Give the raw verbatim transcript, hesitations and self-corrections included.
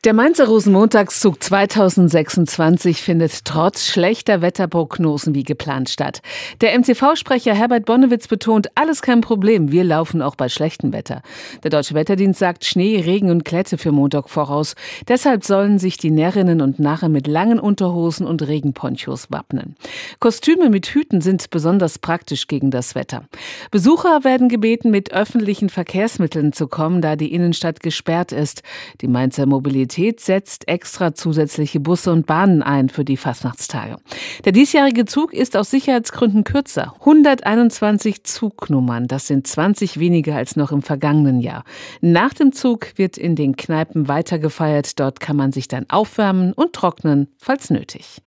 Der Mainzer Rosenmontagszug zweitausendsechsundzwanzig findet trotz schlechter Wetterprognosen wie geplant statt. Der M C V-Sprecher Herbert Bonnewitz betont, alles kein Problem, wir laufen auch bei schlechtem Wetter. Der Deutsche Wetterdienst sagt Schnee, Regen und Glätte für Montag voraus. Deshalb sollen sich die Närrinnen und Narren mit langen Unterhosen und Regenponchos wappnen. Kostüme mit Hüten sind besonders praktisch gegen das Wetter. Besucher werden gebeten, mit öffentlichen Verkehrsmitteln zu kommen, da die Innenstadt gesperrt ist. Die Mainzer Mobilität setzt extra zusätzliche Busse und Bahnen ein für die Fastnachtstage. Der diesjährige Zug ist aus Sicherheitsgründen kürzer. hunderteinundzwanzig Zugnummern, das sind zwanzig weniger als noch im vergangenen Jahr. Nach dem Zug wird in den Kneipen weiter gefeiert. Dort kann man sich dann aufwärmen und trocknen, falls nötig.